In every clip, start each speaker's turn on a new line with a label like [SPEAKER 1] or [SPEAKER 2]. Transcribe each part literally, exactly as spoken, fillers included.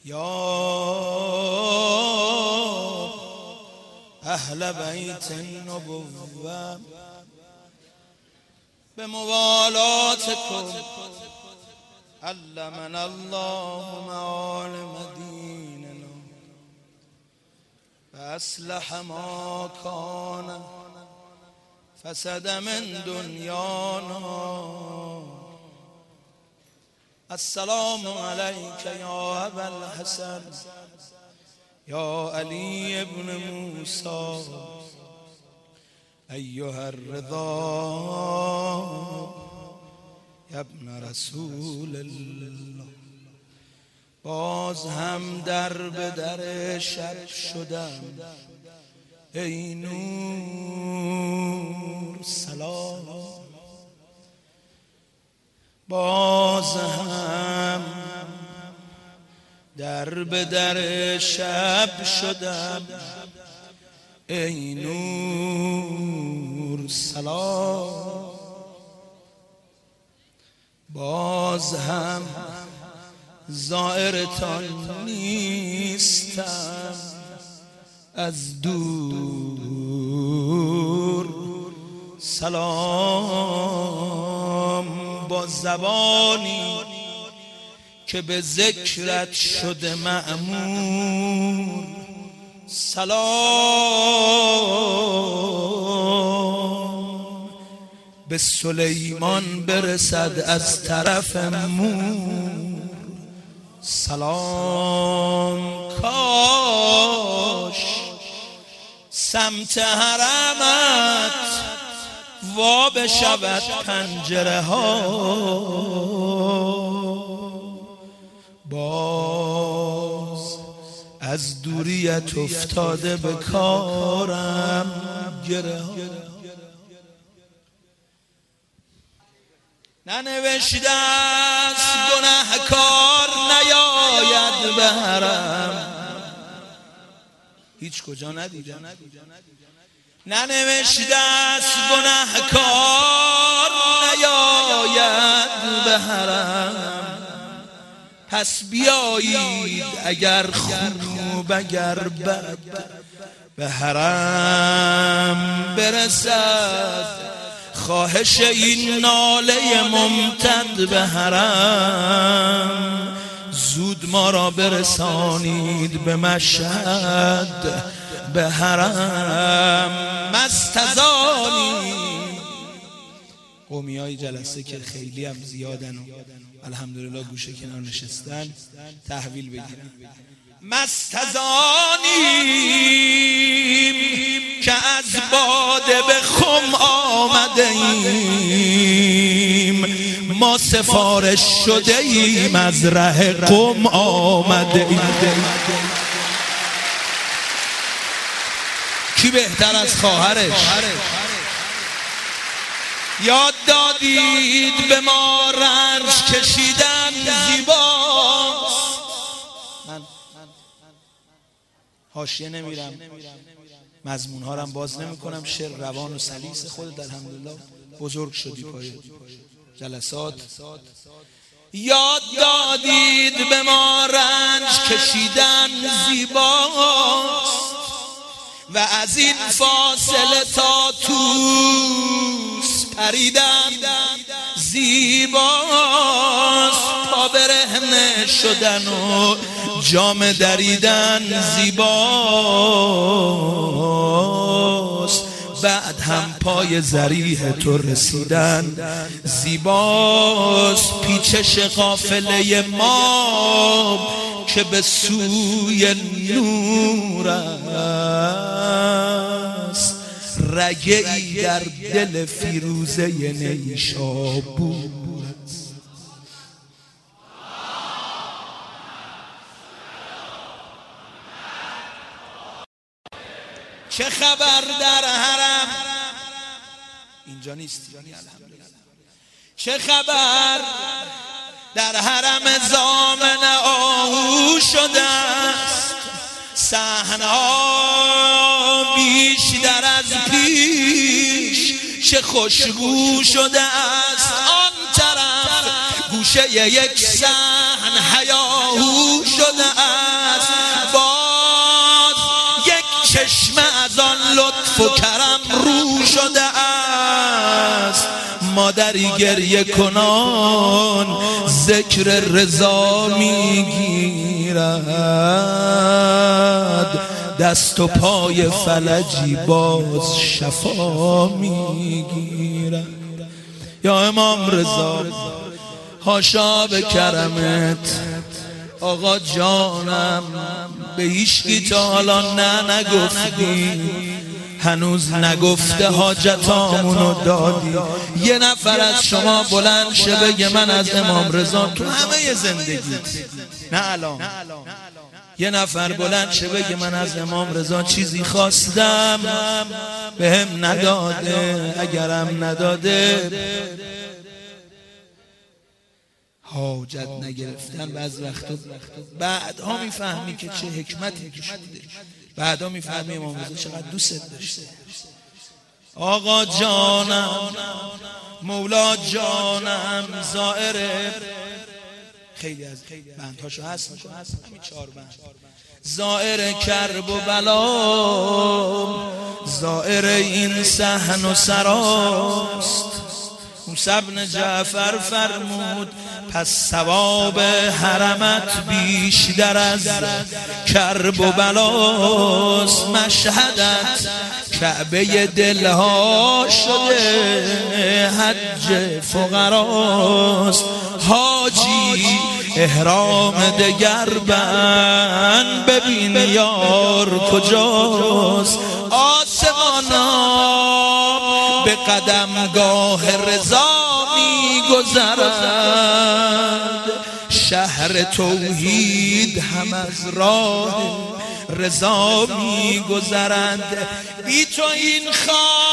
[SPEAKER 1] یا اهل بیت النبوة به موالاتکم علمنا الله معالم دیننا و اصلح ما کان فسد من دنیانا. السلام علیک یا ابا الحسن یا علی ابن موسی ایها الرضا یا ابن رسول الله. باز هم در به در شب شدم ای نور سلام. باز هم در به در شب شدم ای نور سلام. باز هم زائرتان نیستم از دور سلام. با زبانی که به ذکرت شده مأمور سلام. به سلیمان برسد از طرف مور سلام. کاش سمت حرمت وا بشود پنجره ها. باز از دوریت افتاده به کارم گره ها. ننوشته است گناهکار نیاید به حرم. هیچ کجا ندیدم. ننوشته است گناهکار نیاید به حرم. پس بیایید اگر خوب اگر بد به حرم برسد. خواهش این ناله ممتد به حرم. زود ما را برسانید به مشهد به حرم. مستزانی قومی های جلسه که خیلی هم زیادن و الحمدلله گوشه کنار نشستن تحویل بگیرن. مستزانیم که از باده به خم آمده ایم. ما سفارش شده ایم از ره قم آمده ایم. کی بهتر از خواهرش؟ یاد دادید به ما رنج کشیدن زیباست. من حاشیه نمیرم، مضمون ها رم باز نمی کنم. شعر روان و سلیس خودت الحمدلله بزرگ شدی پای جلسات. یاد دادید به ما رنج کشیدن زیباست و از این فاصله تا توس پریدن زیباست. تا برهنه شدن و جام دریدن زیباست. بعد هم پای ذریح تو رسیدن زیباست. پیچش قافله ما که به سوی نور است. رگه‌ای در دل فیروزه نیشابور است. چه خبر در حرم؟ اینجا نیستی الحمدلله. چه خبر در حرم زامن آهو شده است. صحنه‌ها بیشتر از پیش چه خوشبو شده است. آن طرف گوشه یک صحن هیاهو شده است. لطف و کرم رو شده است. مادری گریه کنان ذکر رضا میگیرد، دست و پای فلجی باز شفا میگیرد. یا امام رضا حاشا به کرمت، آقا جانم به هیچکی تا حالا نه نگفتی، هنوز نگفته حاجتامونو دادی. یه نفر از شما بلند شه بگه من از امام رضا تو همه زندگیت، نه الان، یه نفر بلند شه بگه من از امام رضا چیزی خواستم بهم نداده، اگرم نداده حاجت نگرفتن بعض وقتا بعدها میفهمی که چه حکمتی توش بوده، بعدا میفهمی امام رضا چقدر دوست داشته. آقا جانم مولا جانم زائره، خیلی از بندهاشو هست میکنه، همین چهار بند، زائر کرب و بلا، زائر این صحن و سراست. موسی بن جعفر فرمود پس ثواب حرمت بیشتر از کرب و بلاست. مشهدت کعبه دلها شده حج فقراست. حاجی احرام دگر بند ببین یار کجاست. آسمانا به قدمگاه رضا می گذرد، شهر توحید هم از راه رضا می گذرد. بی تو این خاک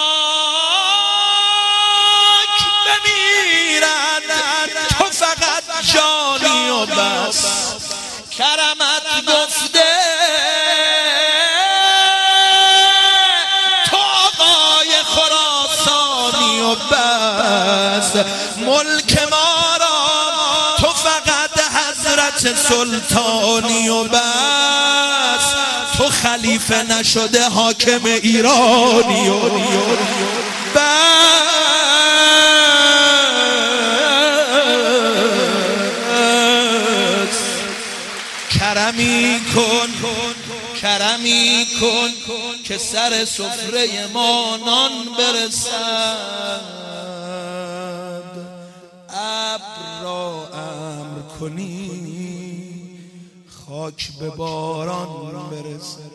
[SPEAKER 1] بمیرد، تو فقط جانی و بس. کرمت گفته تو آقای خراسانی و بس. ملک ما را تو فقط حضرت سلطانی و بس. تو خلیفه نشده حاکم ایرانی و بس. کرمی کن کرمی کن که سر سفره ما نان برسد. ابر را امر کنی خاک به باران برسد.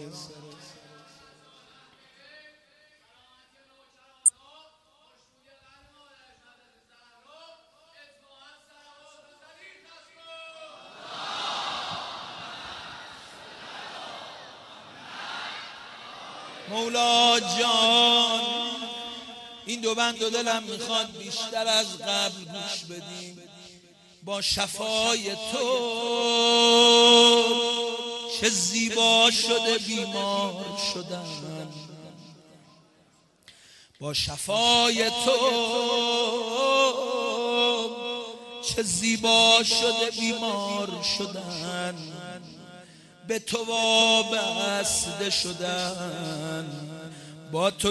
[SPEAKER 1] مولا جان این دو بند و دلم میخواد بیشتر از قبل گوش بدیم. با شفای تو چه زیبا شده بیمار شدن، با شفای تو چه زیبا شده بیمار شدن، به تو وابسته شدن، با تو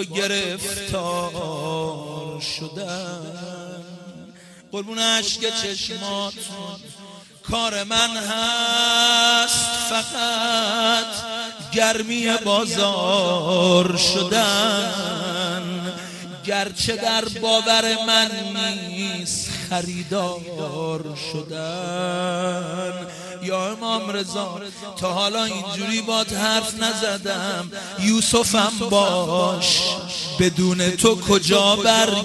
[SPEAKER 1] گرفتار شدن. قربون اشک چشماتون کار من هست فقط گرمی بازار شدن. گرچه در باور من نیست خریدار شدن. یا امام رضا تا حالا اینجوری باد حرف نزدم، یوسفم باش بدون تو کجا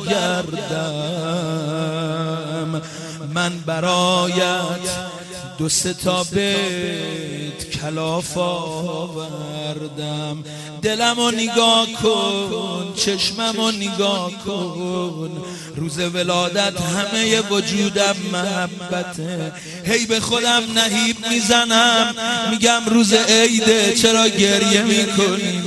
[SPEAKER 1] برگردم. من برایت دو سه تا بیت کلاف آوردم. دلمو نگاه کن چشممو نگاه کن، روز ولادت همه وجودم محبته. هی به خودم نهیب میزنم میگم روز عیده چرا گریه میکنی.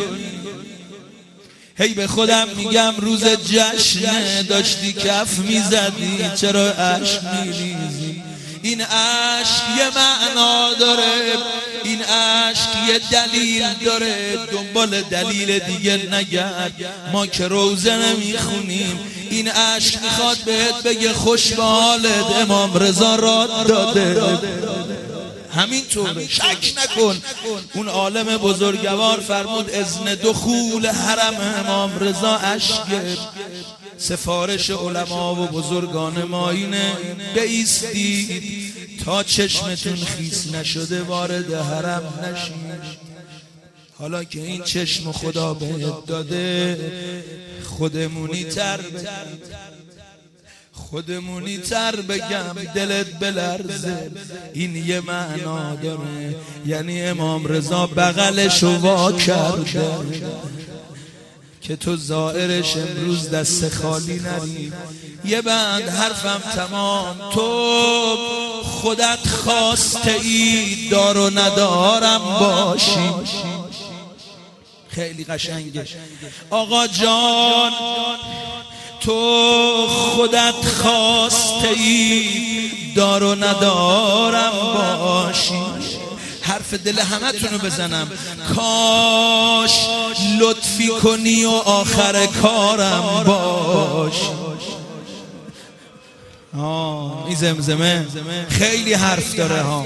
[SPEAKER 1] هی به خودم میگم روز جشنه داشتی کف میزدی چرا اشک میریزی. این عشق یه معنا داره، این عشق یه دلیل داره، دنبال دلیل دیگه نگرد. ما که روزه نمیخونیم، این عشق میخواد بهت بگه خوش به حالت، امام رضا راد داده. همینطوره، شک نکن. اون عالم بزرگوار فرمود اذن دخول حرم امام رضا اشک. سفارش علما و بزرگان ما اینه بایستید تا چشمتون خیس نشده وارد حرم نشید. حالا که این چشم خدا بهت داده، خودمونی تر خودمونی تر بگم دلت بلرزه. این یه معنا داره، یعنی امام رضا بغلشو وا کرده که تو زائرش امروز دست خالی نری. یه بند حرفم تمام. تو خودت خواسته ای دار و ندارم باشی. خیلی قشنگه آقا جان، تو خودت خواسته ای دار و ندارم باشی. حرف دل همه تونو بزنم، کاش لطفی کنی و آخر کارم باشی. آه این زمزمه خیلی حرف داره ها.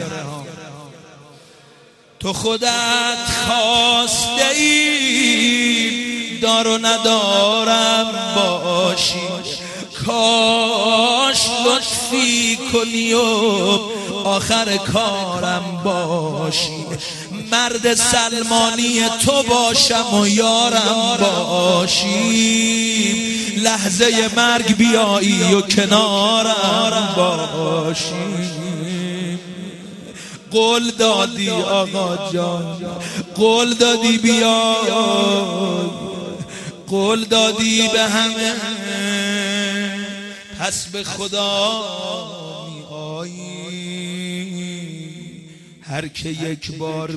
[SPEAKER 1] تو خودت خواسته ای دار و ندارم باشی. کاش لطفی کنی و آخر کارم باشی. مرد سلمانی تو باشم و یارم باشی. لحظه مرگ بیایی و کنارم باشی. قول دادی آقا جان، قول دادی بیای، قول دادی به همه، پس به خدا می آیی. هر که یک بار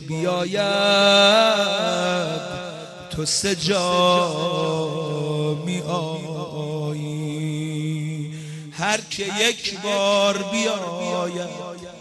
[SPEAKER 1] بیاید تو سه جا می آیی. هر که یک بار بیاید